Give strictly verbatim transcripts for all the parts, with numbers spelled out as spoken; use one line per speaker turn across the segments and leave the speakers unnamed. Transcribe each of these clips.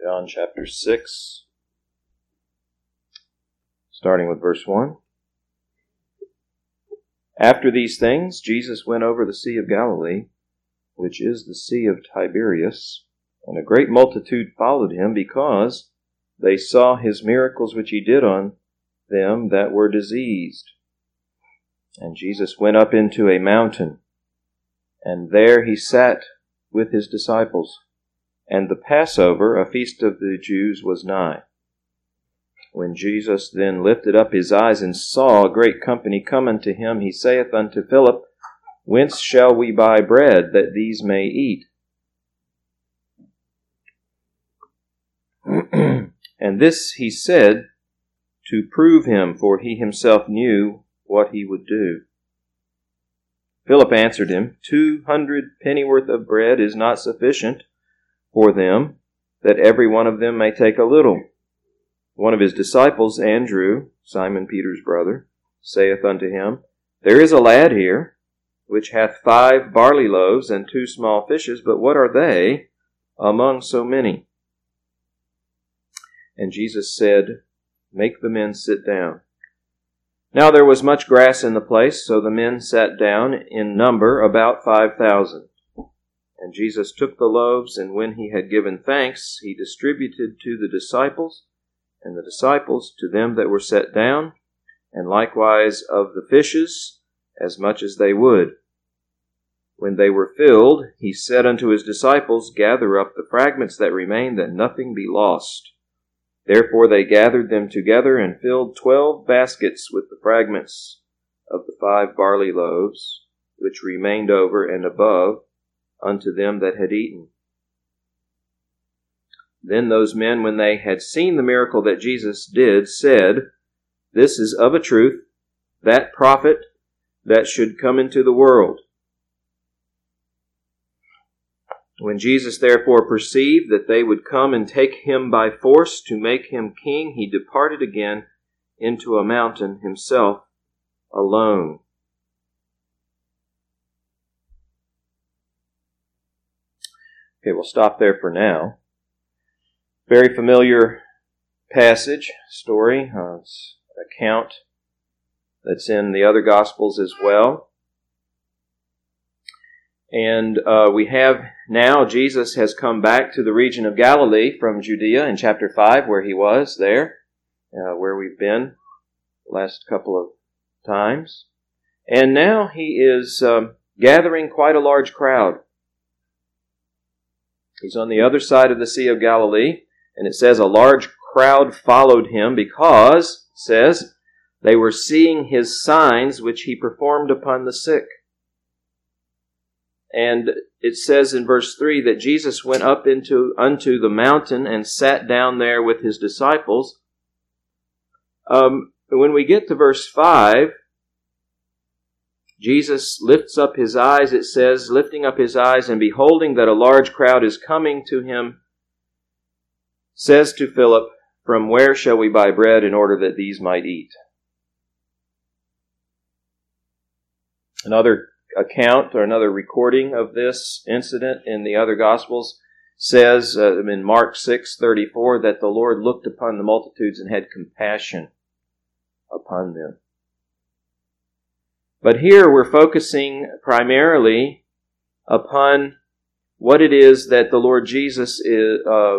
John chapter six, starting with verse one. After these things, Jesus went over the Sea of Galilee, which is the Sea of Tiberias, and a great multitude followed him, because they saw his miracles which he did on them that were diseased. And Jesus went up into a mountain, and there he sat with his disciples. And the Passover, a feast of the Jews, was nigh. When Jesus then lifted up his eyes and saw a great company come unto him, he saith unto Philip, Whence shall we buy bread, that these may eat? And this he said to prove him, for he himself knew what he would do. Philip answered him, Two hundred pennyworth of bread is not sufficient for them, that every one of them may take a little. One of his disciples, Andrew, Simon Peter's brother, saith unto him, There is a lad here, which hath five barley loaves and two small fishes, but what are they among so many? And Jesus said, Make the men sit down. Now there was much grass in the place, so the men sat down, in number about five thousand. And Jesus took the loaves, and when he had given thanks, he distributed to the disciples, and the disciples to them that were set down, and likewise of the fishes, as much as they would. When they were filled, he said unto his disciples, Gather up the fragments that remain, that nothing be lost. Therefore they gathered them together, and filled twelve baskets with the fragments of the five barley loaves, which remained over and above, unto them that had eaten. Then those men, when they had seen the miracle that Jesus did, said, This is of a truth that prophet that should come into the world. When Jesus therefore perceived that they would come and take him by force to make him king, he departed again into a mountain himself alone. Okay, we'll stop there for now. Very familiar passage, story, uh, account that's in the other Gospels as well. And uh, we have now, Jesus has come back to the region of Galilee from Judea in chapter five, where he was there, uh, where we've been the last couple of times. And now he is um, gathering quite a large crowd. He's on the other side of the Sea of Galilee, and it says a large crowd followed him because, it says, they were seeing his signs which he performed upon the sick. And it says in verse three that Jesus went up into unto the mountain and sat down there with his disciples. Um, when we get to verse five, Jesus lifts up his eyes, it says, lifting up his eyes and beholding that a large crowd is coming to him, says to Philip, From where shall we buy bread in order that these might eat? Another account or another recording of this incident in the other Gospels says uh, in Mark six thirty-four that the Lord looked upon the multitudes and had compassion upon them. But here we're focusing primarily upon what it is that the Lord Jesus is, uh,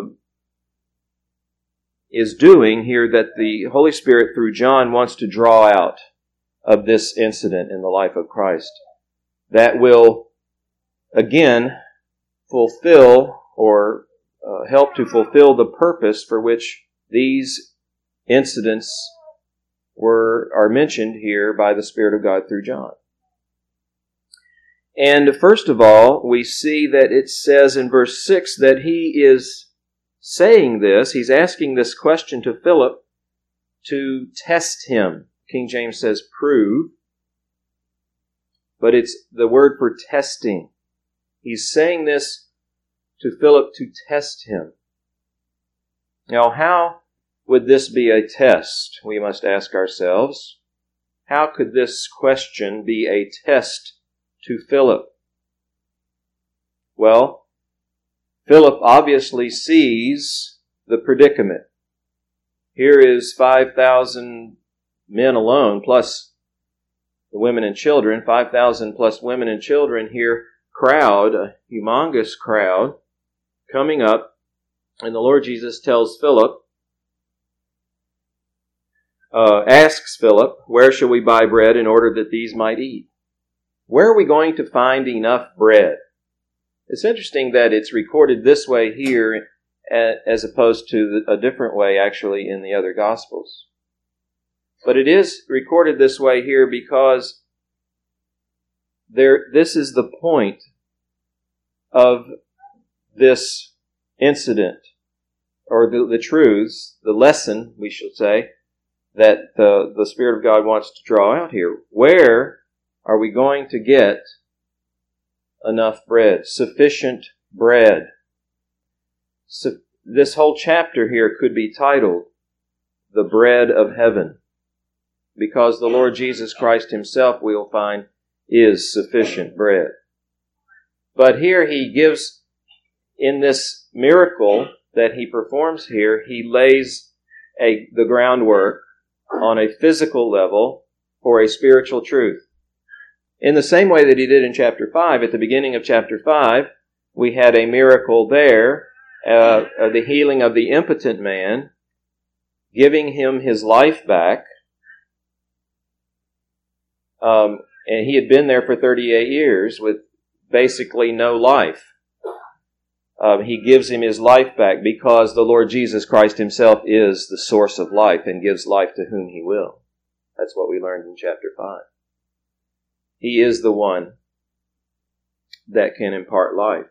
is doing here, that the Holy Spirit through John wants to draw out of this incident in the life of Christ, that will again fulfill or uh, help to fulfill the purpose for which these incidents were are mentioned here by the Spirit of God through John. And first of all, we see that it says in verse six that he is saying this, he's asking this question to Philip to test him. King James says prove, but it's the word for testing. He's saying this to Philip to test him. Now, how would this be a test? We must ask ourselves. How could this question be a test to Philip? Well, Philip obviously sees the predicament. Here is five thousand men alone, plus the women and children, five thousand plus women and children here, crowd, a humongous crowd, coming up, and the Lord Jesus tells Philip, uh, asks Philip, where shall we buy bread in order that these might eat? Where are we going to find enough bread? It's interesting that it's recorded this way here as opposed to a different way actually in the other Gospels. But it is recorded this way here because there, this is the point of this incident, or the, the truths, the lesson, we should say, that the, the Spirit of God wants to draw out here. Where are we going to get enough bread? Sufficient bread. So this whole chapter here could be titled, The Bread of Heaven, because the Lord Jesus Christ Himself, we'll find, is sufficient bread. But here He gives, in this miracle that He performs here, He lays a, the groundwork on a physical level for a spiritual truth. In the same way that He did in chapter five, at the beginning of chapter five, we had a miracle there, uh, uh, the healing of the impotent man, giving him his life back. Um, and he had been there for thirty-eight years with basically no life. Um, he gives him his life back because the Lord Jesus Christ Himself is the source of life and gives life to whom He will. That's what we learned in chapter five. He is the one that can impart life.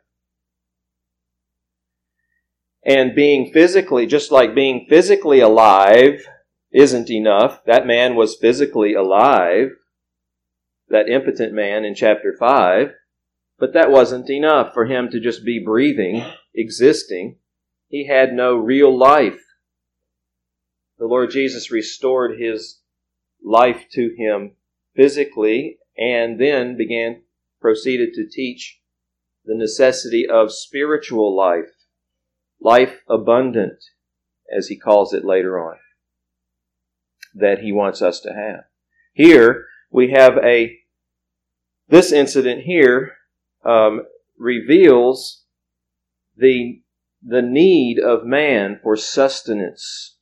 And being physically, just like being physically alive isn't enough. That man was physically alive, that impotent man in chapter five, but that wasn't enough for him to just be breathing, existing. He had no real life. The Lord Jesus restored His life to him physically, and then began, proceeded to teach the necessity of spiritual life, life abundant, as He calls it later on, that He wants us to have. Here, we have a, this incident here um, reveals the, the need of man for sustenance,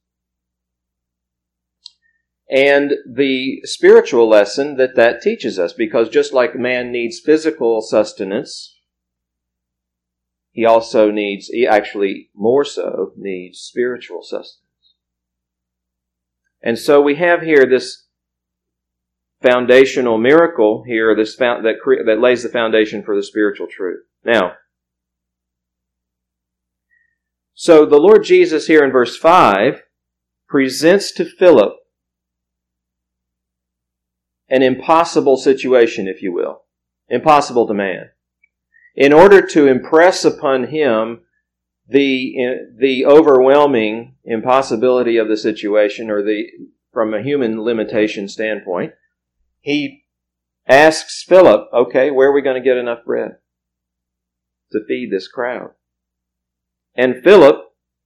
and the spiritual lesson that that teaches us, because just like man needs physical sustenance, he also needs, he actually more so needs spiritual sustenance. And so we have here this foundational miracle here, this found, that cre- that lays the foundation for the spiritual truth. Now, so the Lord Jesus here in verse five presents to Philip an impossible situation, if you will. Impossible to man. In order to impress upon him the, the overwhelming impossibility of the situation, or the, from a human limitation standpoint, he asks Philip, okay, where are we going to get enough bread to feed this crowd? And Philip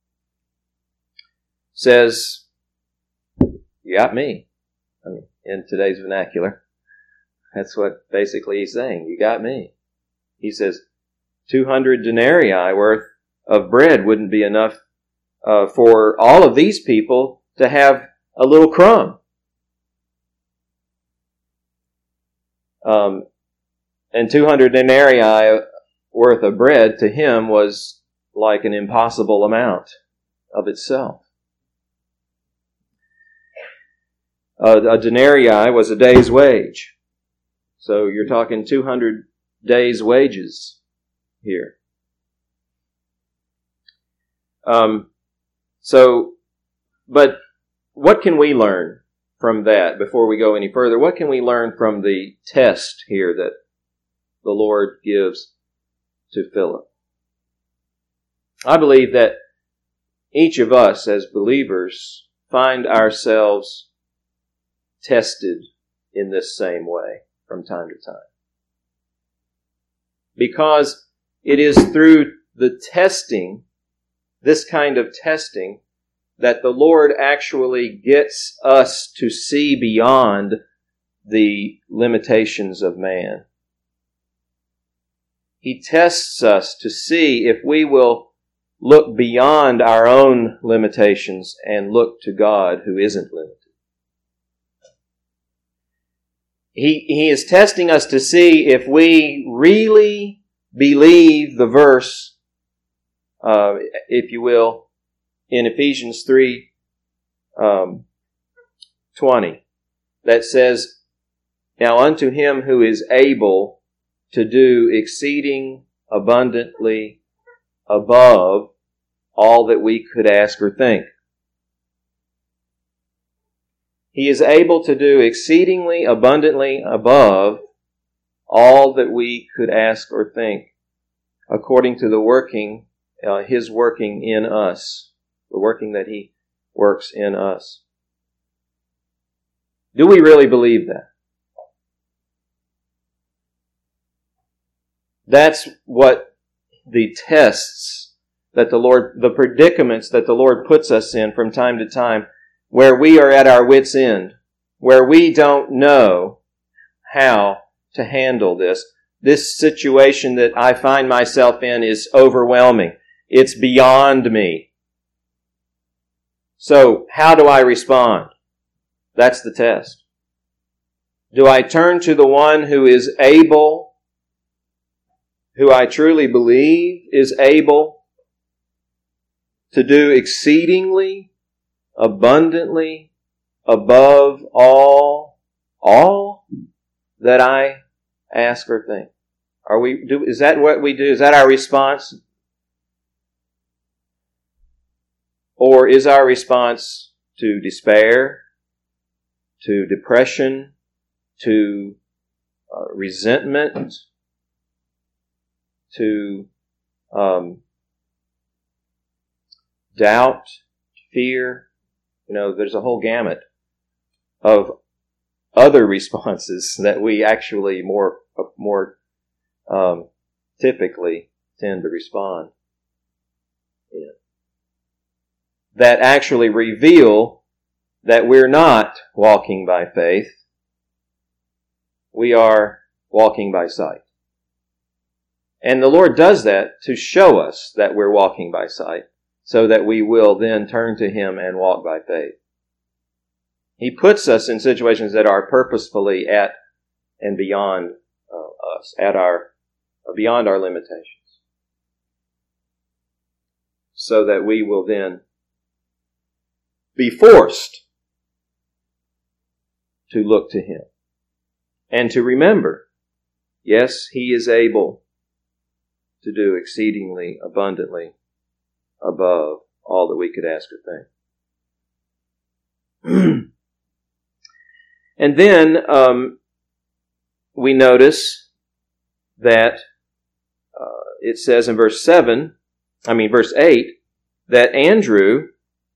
says, you got me. I mean, in today's vernacular, that's what basically he's saying. You got me. He says, two hundred denarii worth of bread wouldn't be enough uh, for all of these people to have a little crumb. Um, and two hundred denarii worth of bread to him was like an impossible amount of itself. Uh, a denarii was a day's wage. So you're talking two hundred days' wages here. Um, so, but what can we learn from that before we go any further? What can we learn from the test here that the Lord gives to Philip? I believe that each of us as believers find ourselves tested in this same way from time to time. Because it is through the testing this kind of testing that the Lord actually gets us to see beyond the limitations of man. He tests us to see if we will look beyond our own limitations and look to God who isn't limited. He, he is testing us to see if we really believe the verse, uh, if you will, in Ephesians three um, twenty, that says, "Now unto him who is able to do exceeding abundantly above all that we could ask or think." He is able to do exceedingly abundantly above all that we could ask or think, according to the working, uh, His working in us, the working that He works in us. Do we really believe that? That's what the tests that the Lord, the predicaments that the Lord puts us in from time to time, where we are at our wits' end, where we don't know how to handle this. This situation that I find myself in is overwhelming. It's beyond me. So, how do I respond? That's the test. Do I turn to the one who is able, who I truly believe is able to do exceedingly abundantly above all, all that I ask or think? Are we, do, is that what we do? Is that our response? Or is our response to despair, to depression, to uh, resentment, to um, doubt, fear? You know, there's a whole gamut of other responses that we actually more more um, typically tend to respond in, that actually reveal that we're not walking by faith. We are walking by sight. And the Lord does that to show us that we're walking by sight, so that we will then turn to Him and walk by faith. He puts us in situations that are purposefully at and beyond uh, us, at our beyond our limitations, so that we will then be forced to look to Him and to remember, yes, He is able to do exceedingly abundantly above all that we could ask or think. And then um, we notice that uh, it says in verse seven, I mean verse eight, that Andrew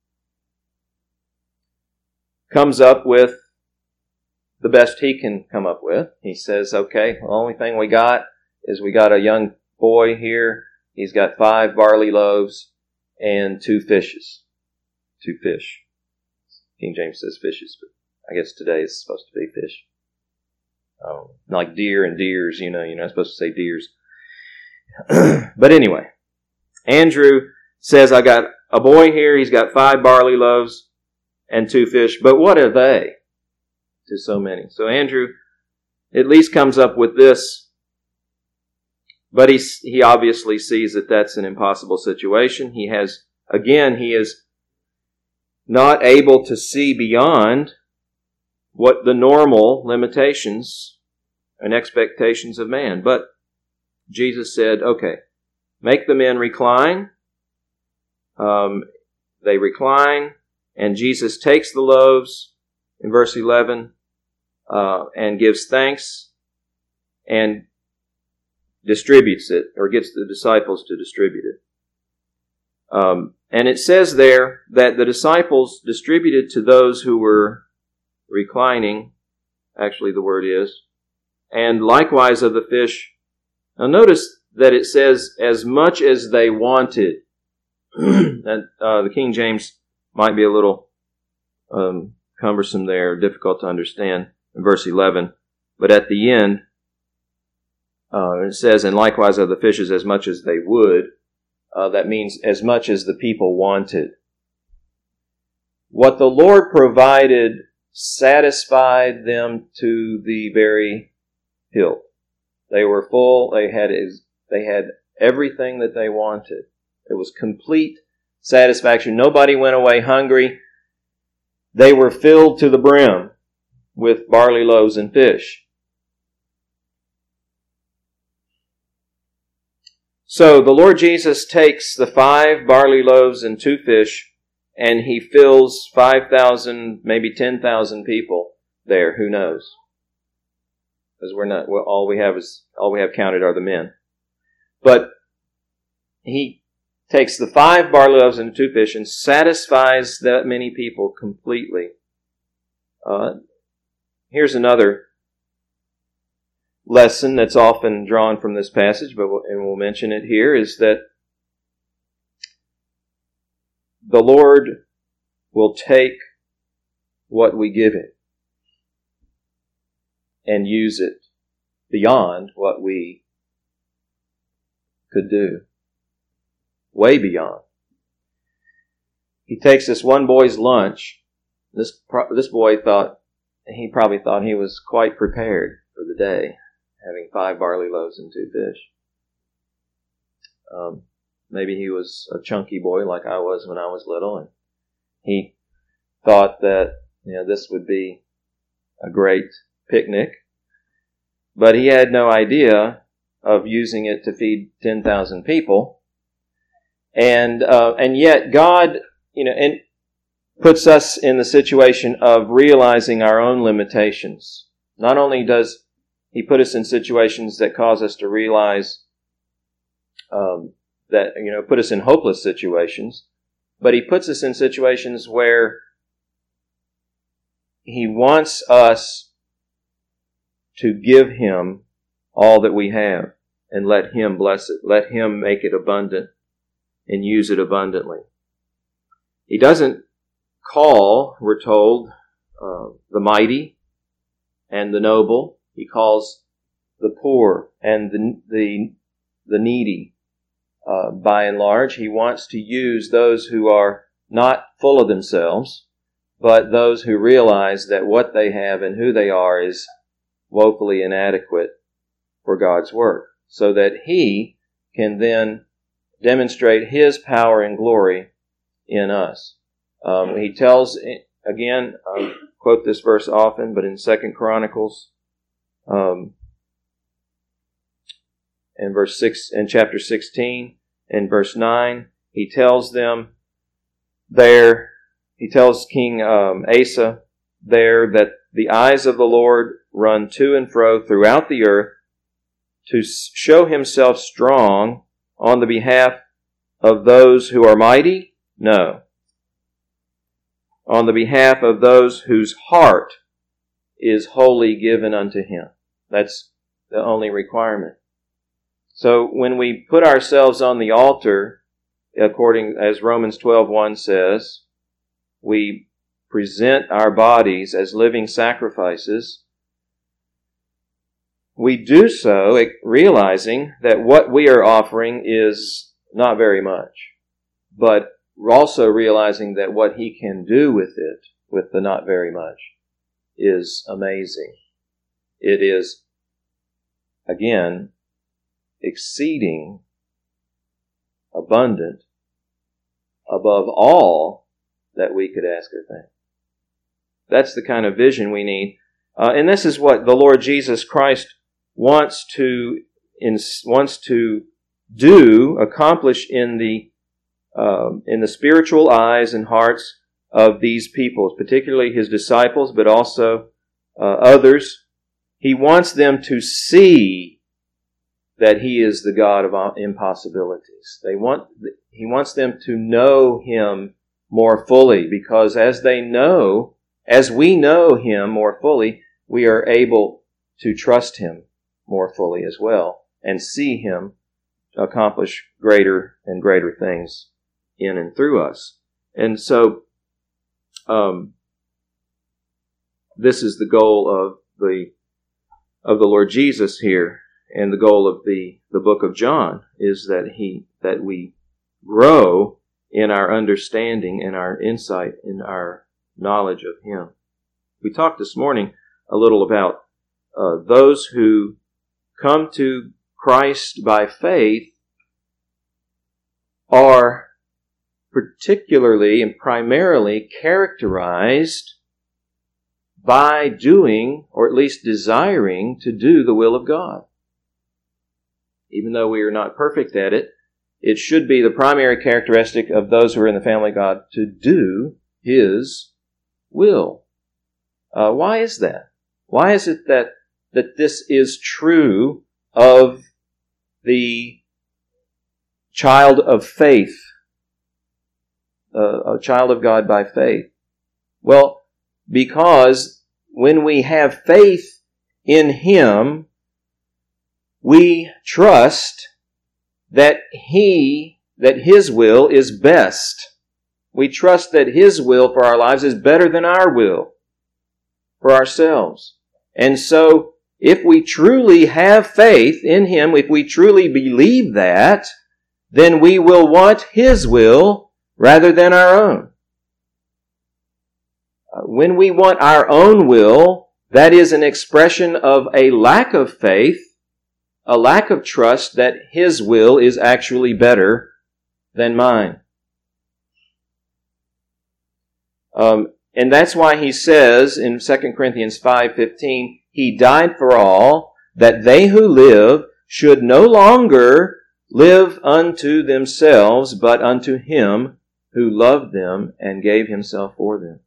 comes up with the best he can come up with. He says, okay, the only thing we got is we got a young boy here. He's got five barley loaves and two fishes. Two fish. King James says fishes, but I guess today it's supposed to be fish. Um, like deer and deers, you know, you're not supposed to say deers. But anyway, Andrew says, I got a boy here, he's got five barley loaves and two fish, but what are they to so many? So Andrew at least comes up with this, but he, he obviously sees that that's an impossible situation. He has, again, he is not able to see beyond what the normal limitations and expectations of man. But Jesus said, okay, make the men recline. Um, they recline, and Jesus takes the loaves in verse eleven uh, and gives thanks and distributes it, or gets the disciples to distribute it. Um, and it says there that the disciples distributed to those who were reclining, actually the word is, and likewise of the fish. Now notice that it says as much as they wanted. that uh, the King James might be a little um, cumbersome there, difficult to understand in verse eleven. But at the end, uh, it says, and likewise of the fishes as much as they would. Uh, that means as much as the people wanted. What the Lord provided satisfied them to the very hilt. They were full. They had they had everything that they wanted. It was complete satisfaction. Nobody went away hungry. They were filled to the brim with barley loaves and fish. So the Lord Jesus takes the five barley loaves and two fish, and he fills five thousand, maybe ten thousand people there. Who knows? Because we're not. Well, all we have is all we have counted are the men. But he takes the five barley loaves and two fish and satisfies that many people completely. Uh, here's another lesson that's often drawn from this passage, but we'll, and we'll mention it here, is that the Lord will take what we give Him and use it beyond what we could do. Way beyond. He takes this one boy's lunch. This this boy thought, he probably thought he was quite prepared for the day, having five barley loaves and two fish. Um, maybe he was a chunky boy like I was when I was little, and he thought that, you know, this would be a great picnic. But he had no idea of using it to feed ten thousand people. And uh, and yet God, you know, and puts us in the situation of realizing our own limitations. Not only does He put us in situations that cause us to realize um, that, you know, put us in hopeless situations, but He puts us in situations where He wants us to give Him all that we have and let Him bless it. Let Him make it abundant and use it abundantly. He doesn't call, we're told, uh, the mighty and the noble. He calls the poor and the the, the needy. Uh, by and large, He wants to use those who are not full of themselves, but those who realize that what they have and who they are is woefully inadequate for God's work, so that He can then demonstrate His power and glory in us. Um, he tells, again, I quote this verse often, but in Second Chronicles, um, in verse six, in chapter sixteen, in verse nine, he tells them there, he tells King um, Asa there that the eyes of the Lord run to and fro throughout the earth to show Himself strong on the behalf of those who are mighty? No. On the behalf of those whose heart is wholly given unto Him. That's the only requirement. So when we put ourselves on the altar, according as Romans twelve one says, we present our bodies as living sacrifices. We do so realizing that what we are offering is not very much, but also realizing that what He can do with it, with the not very much, is amazing. It is, again, exceeding abundant above all that we could ask or think. That's the kind of vision we need. Uh, and this is what the Lord Jesus Christ wants to in, wants to do, accomplish in the um, in the spiritual eyes and hearts of these people, particularly His disciples, but also uh, others. He wants them to see that He is the God of impossibilities. They want He wants them to know Him more fully, because as they know, as we know Him more fully, we are able to trust Him more fully as well and see Him accomplish greater and greater things in and through us. And so, um, this is the goal of the of the Lord Jesus here, and the goal of the, the book of John is that he that we grow in our understanding and our insight in our knowledge of Him. We talked this morning a little about uh, those who come to Christ by faith are particularly and primarily characterized by doing, or at least desiring, to do the will of God. Even though we are not perfect at it, it should be the primary characteristic of those who are in the family of God to do His will. Uh, why is that? Why is it that, that this is true of the child of faith, uh, a child of God by faith? Well, because when we have faith in Him, we trust that He, that His will is best. We trust that His will for our lives is better than our will for ourselves. And so, if we truly have faith in Him, if we truly believe that, then we will want His will rather than our own. When we want our own will, that is an expression of a lack of faith, a lack of trust that His will is actually better than mine. Um, and that's why he says in Second Corinthians five fifteen, He died for all, that they who live should no longer live unto themselves, but unto Him who loved them and gave Himself for them.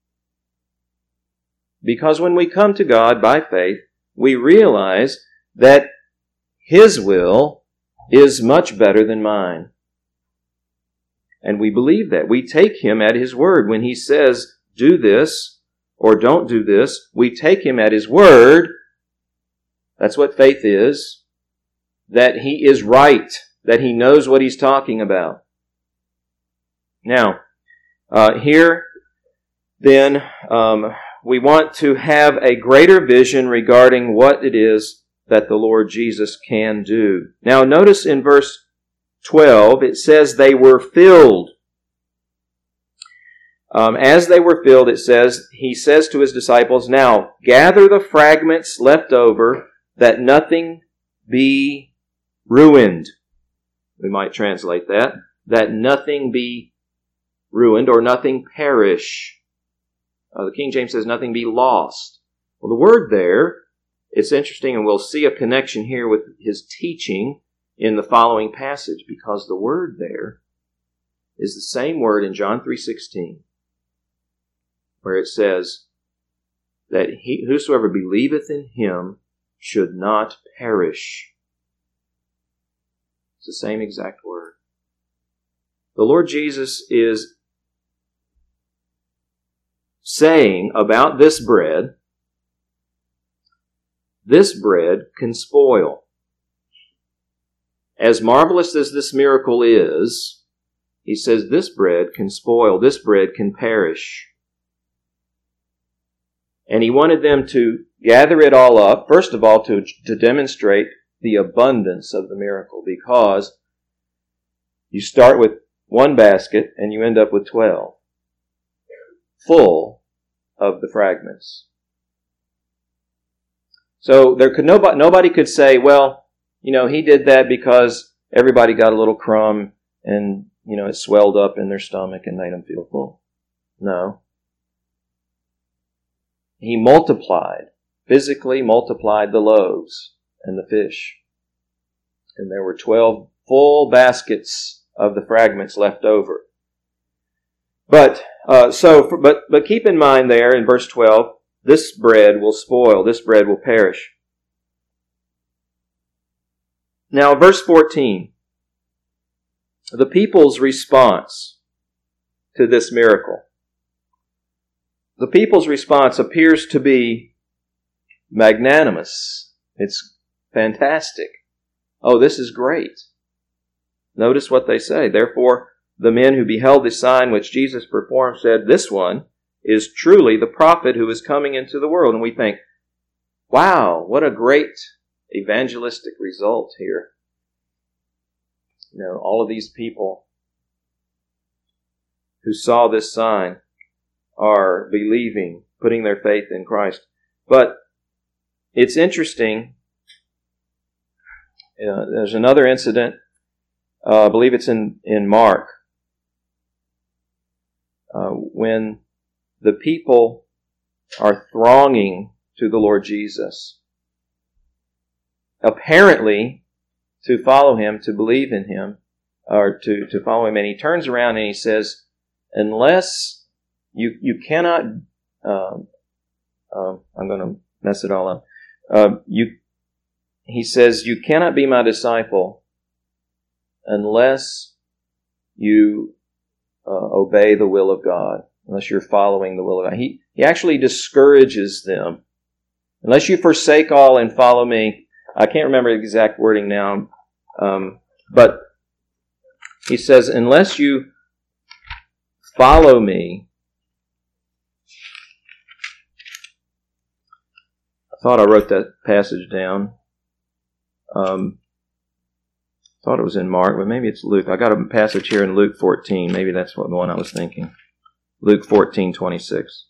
Because when we come to God by faith, we realize that His will is much better than mine. And we believe that. We take Him at His word. When He says, do this, or don't do this, we take Him at His word. That's what faith is. That He is right. That He knows what He's talking about. Now, uh, here, then, um, we want to have a greater vision regarding what it is that the Lord Jesus can do. Now, notice in verse twelve, it says they were filled. Um, as they were filled, it says, He says to His disciples, now gather the fragments left over, that nothing be ruined. We might translate that. That nothing be ruined, or nothing perish. Uh, the King James says nothing be lost. Well, the word there, it's interesting, and we'll see a connection here with His teaching in the following passage, because the word there is the same word in John three sixteen, where it says that he, whosoever believeth in Him should not perish. It's the same exact word. The Lord Jesus is saying about this bread, this bread can spoil. As marvelous as this miracle is, He says this bread can spoil, this bread can perish. And He wanted them to gather it all up, first of all, to, to demonstrate the abundance of the miracle, because you start with one basket and you end up with twelve. Full of the fragments. So there could nobody, nobody could say, well, you know, He did that because everybody got a little crumb and, you know, it swelled up in their stomach and made them feel full. No. He multiplied, physically multiplied the loaves and the fish. And there were twelve full baskets of the fragments left over. But uh, so, for, but but keep in mind there in verse twelve, this bread will spoil, this bread will perish. Now, verse fourteen, the people's response to this miracle. The people's response appears to be magnanimous. It's fantastic. Oh, this is great. Notice what they say. Therefore, the men who beheld the sign which Jesus performed said, "This one is truly the prophet who is coming into the world." And we think, wow, what a great evangelistic result here. You know, all of these people who saw this sign are believing, putting their faith in Christ. But it's interesting. Uh, there's another incident. Uh, I believe it's in, in Mark. Uh, when the people are thronging to the Lord Jesus, apparently to follow Him, to believe in Him, or to, to follow Him. And He turns around and He says, unless you, you cannot, um, uh, I'm going to mess it all up. Uh, you, he says, you cannot be my disciple unless you uh, obey the will of God, unless you're following the will of God. He, he actually discourages them. Unless you forsake all and follow me. I can't remember the exact wording now, um, but he says, unless you follow me. I thought I wrote that passage down. Um, I thought it was in Mark, but maybe it's Luke. I got a passage here in Luke fourteen. Maybe that's what the one I was thinking. Luke fourteen twenty-six.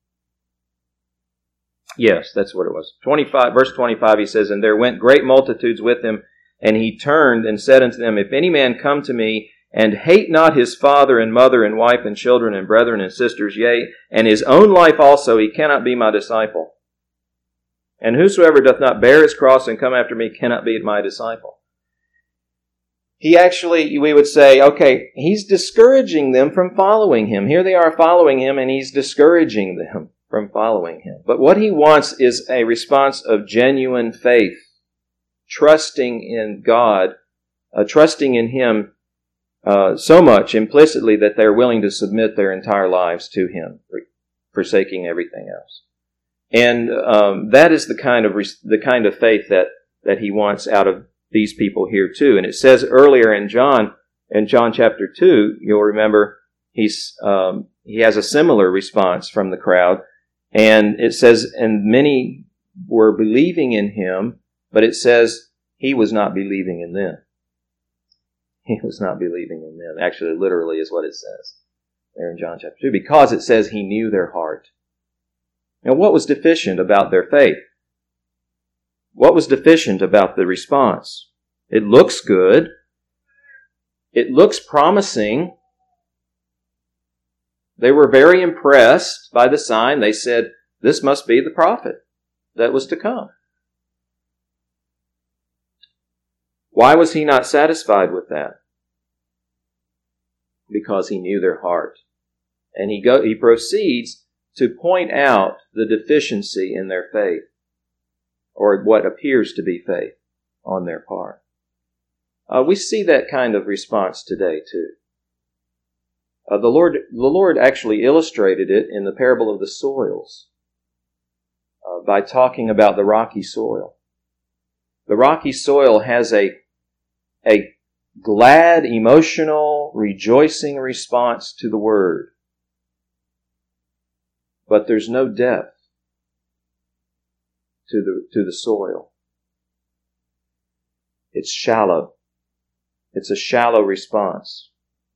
Yes, that's what it was. twenty-five, verse twenty-five, he says, and there went great multitudes with him, and he turned and said unto them, if any man come to me, and hate not his father and mother and wife and children and brethren and sisters, yea, and his own life also, he cannot be my disciple. And whosoever doth not bear his cross and come after me cannot be my disciple. He actually, we would say, okay, he's discouraging them from following him. Here they are following him, and he's discouraging them from following him. But what he wants is a response of genuine faith, trusting in God, uh, trusting in Him uh, so much implicitly that they're willing to submit their entire lives to Him, forsaking everything else. And um, that is the kind of res- the kind of faith that that he wants out of these people here too. And it says earlier in John, in John chapter two, you'll remember he's um, he has a similar response from the crowd. And it says, and many were believing in him, but it says he was not believing in them. He was not believing in them. Actually, literally is what it says there in John chapter two, because it says he knew their heart. Now, what was deficient about their faith? What was deficient about the response? It looks good. It looks promising. They were very impressed by the sign. They said, this must be the prophet that was to come. Why was he not satisfied with that? Because he knew their heart. And he go, he proceeds to point out the deficiency in their faith, or what appears to be faith on their part. Uh, we see that kind of response today too. Uh, the Lord, the Lord actually illustrated it in the parable of the soils uh, by talking about the rocky soil. The rocky soil has a a glad, emotional, rejoicing response to the word, but there's no depth to the to the soil. It's shallow. It's a shallow response.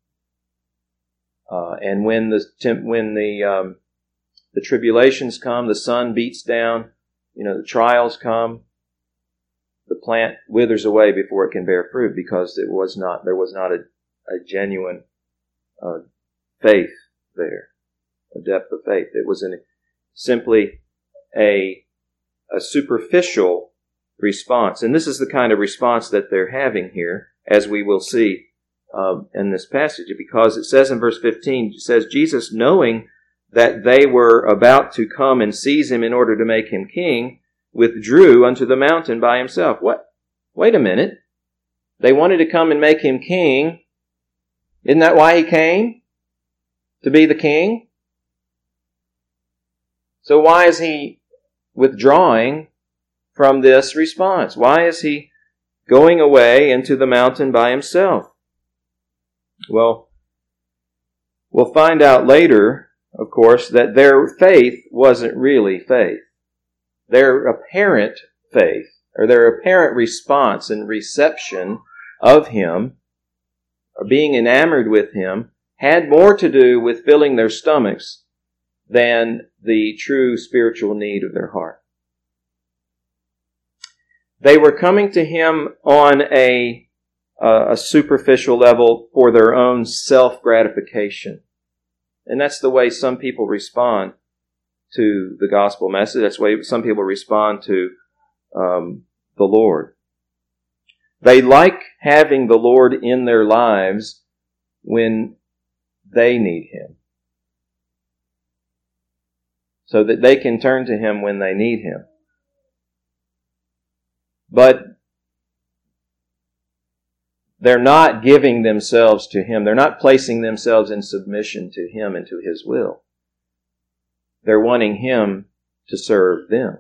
Uh, and when the temp, when the um, the tribulations come, the sun beats down, you know, the trials come, the plant withers away before it can bear fruit, because it was not there was not a, a genuine uh, faith there, a depth of faith. It was an, simply a a superficial response, and this is the kind of response that they're having here, as we will see Uh, in this passage, because it says in verse fifteen, it says, Jesus, knowing that they were about to come and seize him in order to make him king, withdrew unto the mountain by himself. What? Wait a minute. They wanted to come and make him king. Isn't that why he came? To be the king? So why is he withdrawing from this response? Why is he going away into the mountain by himself? Well, We'll find out later, of course, that their faith wasn't really faith. Their apparent faith, or their apparent response and reception of Him, or being enamored with Him, had more to do with filling their stomachs than the true spiritual need of their heart. They were coming to Him on a, uh, a superficial level for their own self-gratification. And that's the way some people respond to the gospel message. That's the way some people respond to um, the Lord. They like having the Lord in their lives when they need Him, so that they can turn to Him when they need Him. But they're not giving themselves to Him. They're not placing themselves in submission to Him and to His will. They're wanting Him to serve them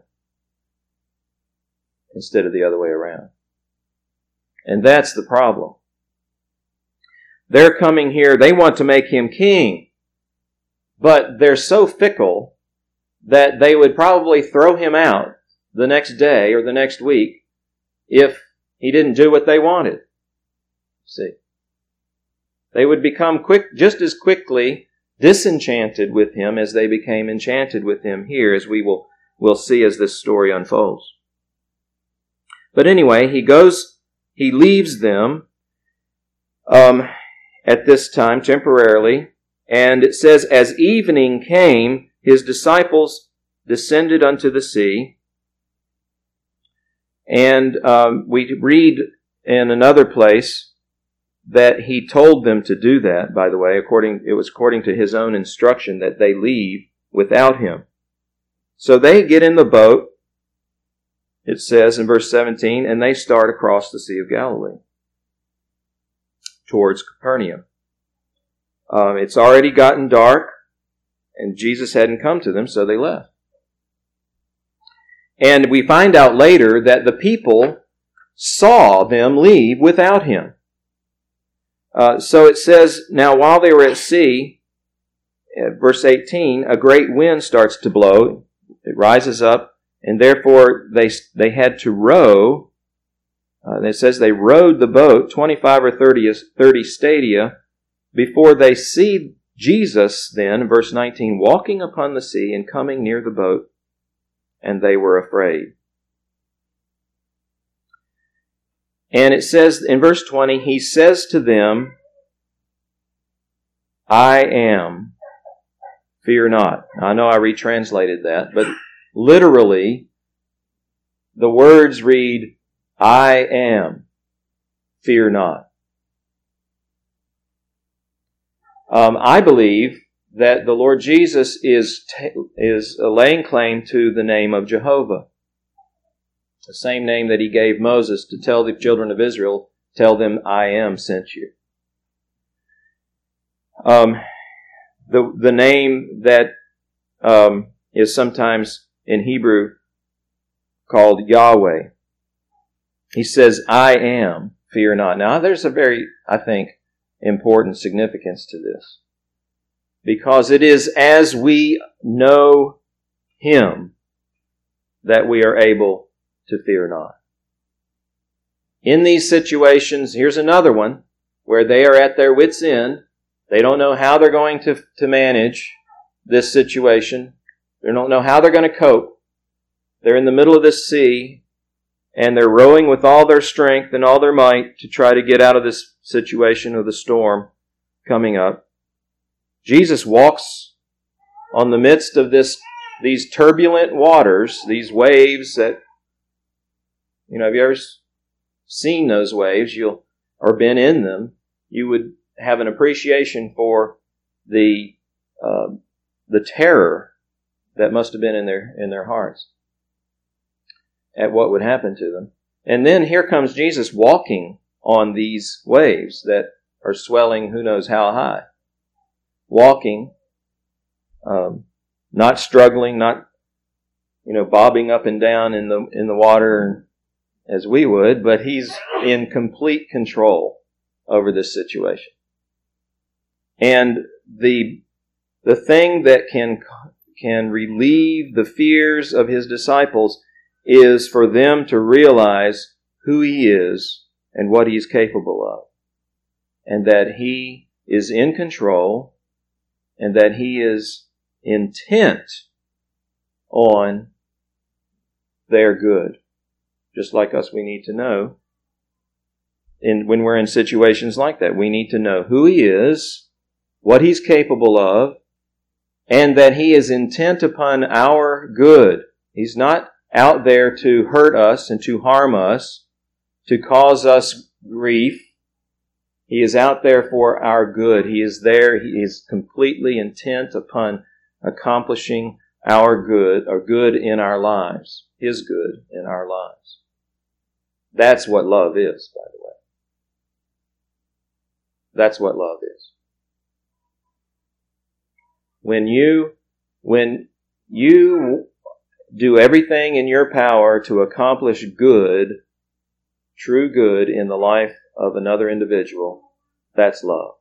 instead of the other way around. And that's the problem. They're coming here, they want to make Him king, but they're so fickle that they would probably throw Him out the next day or the next week if He didn't do what they wanted. See, they would become quick, just as quickly disenchanted with Him as they became enchanted with Him here, as we will will see as this story unfolds. But anyway, He goes, He leaves them um, at this time temporarily, and it says, as evening came, His disciples descended unto the sea. And um, we read in another place that He told them to do that, by the way. According, it was according to His own instruction that they leave without Him. So they get in the boat, it says in verse seventeen, and they start across the Sea of Galilee towards Capernaum. Um, it's already gotten dark, and Jesus hadn't come to them, so they left. And we find out later that the people saw them leave without Him. Uh, so it says, now while they were at sea, verse eighteen, a great wind starts to blow. It rises up, and therefore they they had to row. Uh, it says they rowed the boat twenty-five or thirty, thirty stadia before they see Jesus then, verse nineteen, walking upon the sea and coming near the boat, and they were afraid. And it says in verse twenty, He says to them, I am, fear not. I know I retranslated that, but literally, the words read, I am, fear not. Um, I believe that the Lord Jesus is t- is laying claim to the name of Jehovah. The same name that He gave Moses to tell the children of Israel, tell them, I am sent you. Um, the the name that um, is sometimes in Hebrew called Yahweh. He says, I am, fear not. Now, there's a very, I think, important significance to this. Because it is as we know Him that we are able to fear not. In these situations, here's another one, where they are at their wits' end. They don't know how they're going to, to manage this situation. They don't know how they're going to cope. They're in the middle of this sea, and they're rowing with all their strength and all their might to try to get out of this situation of the storm coming up. Jesus walks on the midst of this, these turbulent waters, these waves that, you know, have you ever seen those waves, you'll, or been in them, you would have an appreciation for the, uh, the terror that must have been in their, in their hearts at what would happen to them. And then here comes Jesus walking on these waves that are swelling who knows how high. Walking, um, not struggling, not, you know, bobbing up and down in the in the water as we would, but He's in complete control over this situation. And the the thing that can can relieve the fears of his disciples is for them to realize who he is and what he's capable of, and that he is in control, and that he is intent on their good. Just like us, we need to know, in, when we're in situations like that, we need to know who he is, what he's capable of, and that he is intent upon our good. He's not out there to hurt us and to harm us, to cause us grief. He is out there for our good. He is there. He is completely intent upon accomplishing our good, or good in our lives, his good in our lives. That's what love is, by the way. That's what love is. When you, when you do everything in your power to accomplish good, true good in the life of another individual, that's love.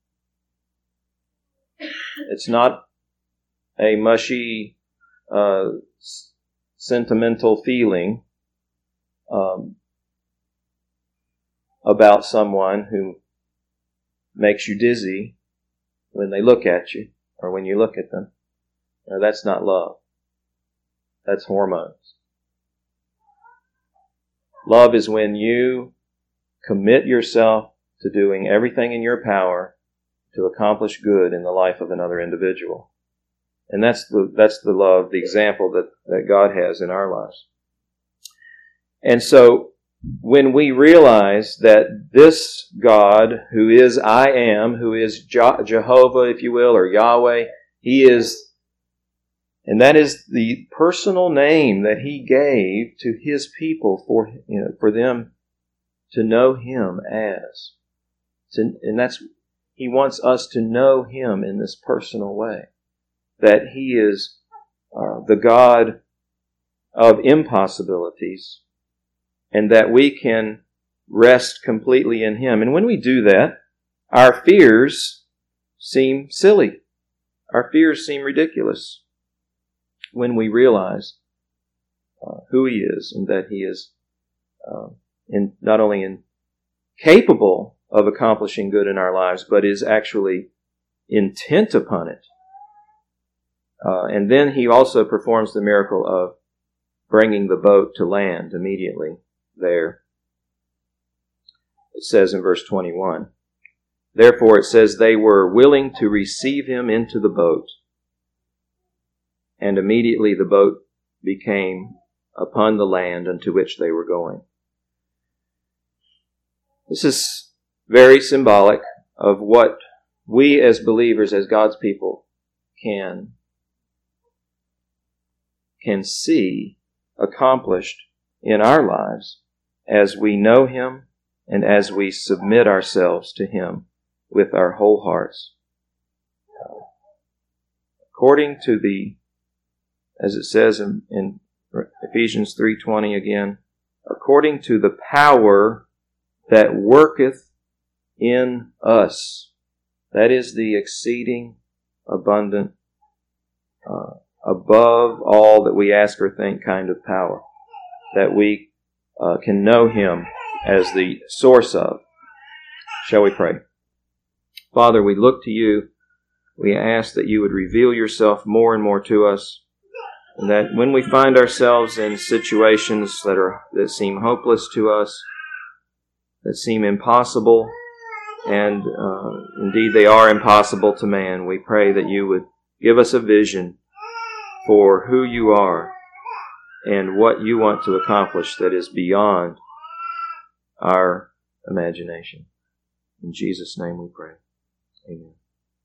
It's not a mushy, uh, s- sentimental feeling um, about someone who makes you dizzy when they look at you or when you look at them. No, that's not love. That's hormones. Love is when you commit yourself to doing everything in your power to accomplish good in the life of another individual. And that's the that's the love, the example that, that God has in our lives. And so when we realize that this God, who is I am, who is Je- Jehovah, if you will, or Yahweh, he is, and that is the personal name that he gave to his people for, you know, for them to know him as. And that's, he wants us to know him in this personal way. That he is uh, the God of impossibilities, and that we can rest completely in him. And when we do that, our fears seem silly. Our fears seem ridiculous when we realize uh, who he is, and that he is uh, in, not only in, capable of accomplishing good in our lives, but is actually intent upon it. Uh, and then he also performs the miracle of bringing the boat to land immediately there. It says in verse twenty-one, therefore it says they were willing to receive him into the boat, and immediately the boat became upon the land unto which they were going. This is very symbolic of what we as believers, as God's people, can can see accomplished in our lives as we know him and as we submit ourselves to him with our whole hearts. According to the, as it says in, in Ephesians three twenty again, according to the power that worketh in us. That is the exceeding abundant uh, above all that we ask or think kind of power that we uh, can know him as the source of. Shall we pray? Father, we look to you. We ask that you would reveal yourself more and more to us, and that when we find ourselves in situations that are that seem hopeless to us, that seem impossible, and uh, indeed they are impossible to man, we pray that you would give us a vision for who you are and what you want to accomplish that is beyond our imagination. In Jesus' name we pray. Amen.